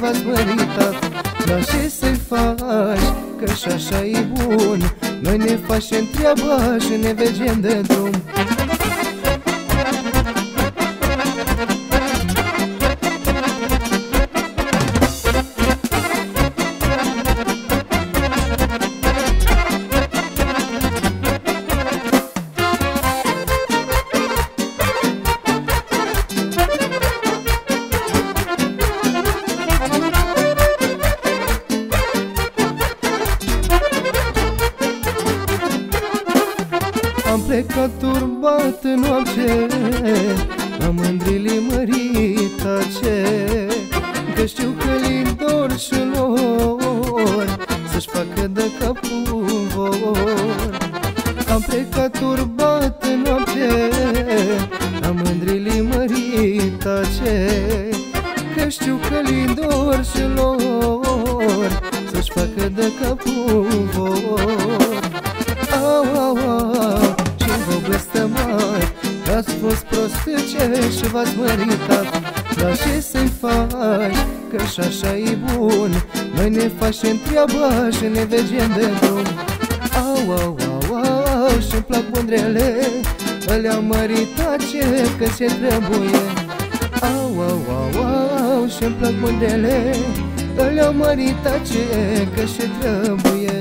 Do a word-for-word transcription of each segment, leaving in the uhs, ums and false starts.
v-ați măritat. Dar ce să-i faci, că și așa e bun, noi ne facem treaba și ne vegem de drum. Am plecat turbat în noapte, la mândrile măritace, că știu că li dor și lor să-și facă de capul vor. Am plecat turbat în noapte, la mândrile măritace, că știu că li dor și lor să-și facă de capul vor. Au, au, au, ce-mi poveste mare, că-ați fost prostice și v-ați măritat. Dar ce să-i faci, că și așa e bun, noi ne facem treaba și ne vegem de drum. Au, au, au, au, și-mi plac mândrele, alea măritace, că ce trebuie. Au, au, au, au, și-mi plac mândrele, alea măritace, că ce trebuie.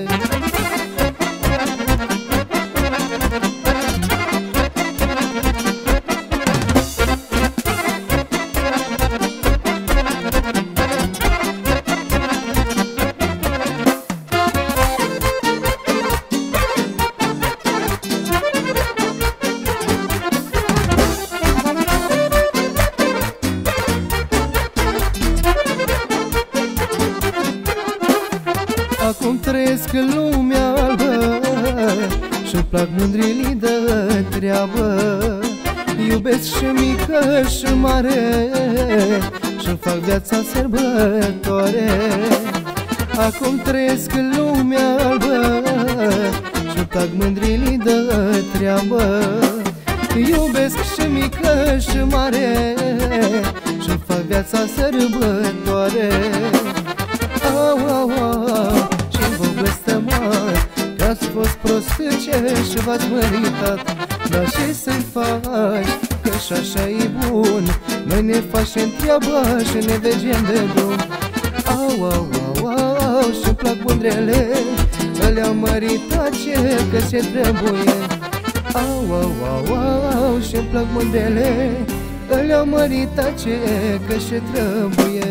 Acum trăiesc în lumea albă și-mi plac mândrilii de treabă. Iubesc și mică și mare și-mi fac viața sărbătoare. Acum trăiesc în lumea albă și-mi plac mândrilii de treabă. Iubesc și mică și mare și-mi fac viața sărbătoare. Au, au, au, ce-mi poveste mare, că-ați fost prostice și v-ați măritat. Dar ce să-i faci, că și așa e bun, noi ne facem treaba și ne vegem de drum. Au, au, au, au, și-mi plac mândrele, alea măritace, că ce trebuie. Au, au, au, au, și-mi plac mândrele, alea măritace, că ce trebuie.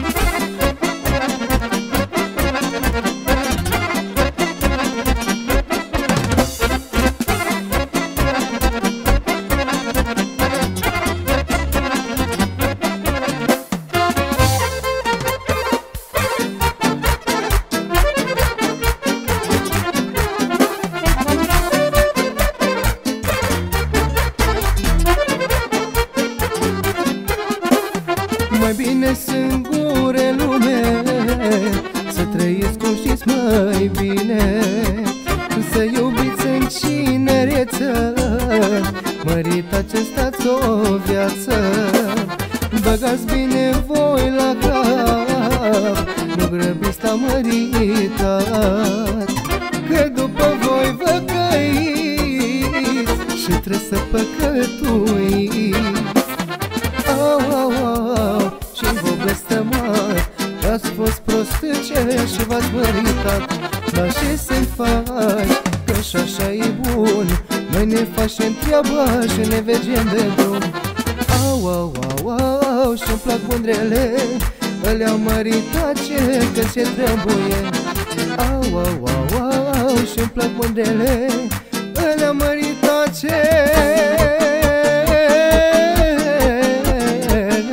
Mai bine singure lume, să trăiesc cum știți mai bine, să iubiți în cinereță, măritace stați o viață. Băgați bine voi la cap, nu grăbiți la măritat, că după voi vă căiți și trebuie să păcătuiți. Au, au, au, ce-mi poveste mare, că-ați fost prostice și v-ați măritat. Dar ce să-i faci, că și așa e bun, noi ne facem treaba și ne vegem de drum. Au, au, au, au, și-mi plac mândrele, alea măritace, că ce trebuie. Au, au, au, au, și-mi plac mândrele, alea măritace,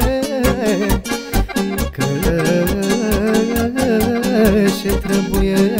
ce trebuie.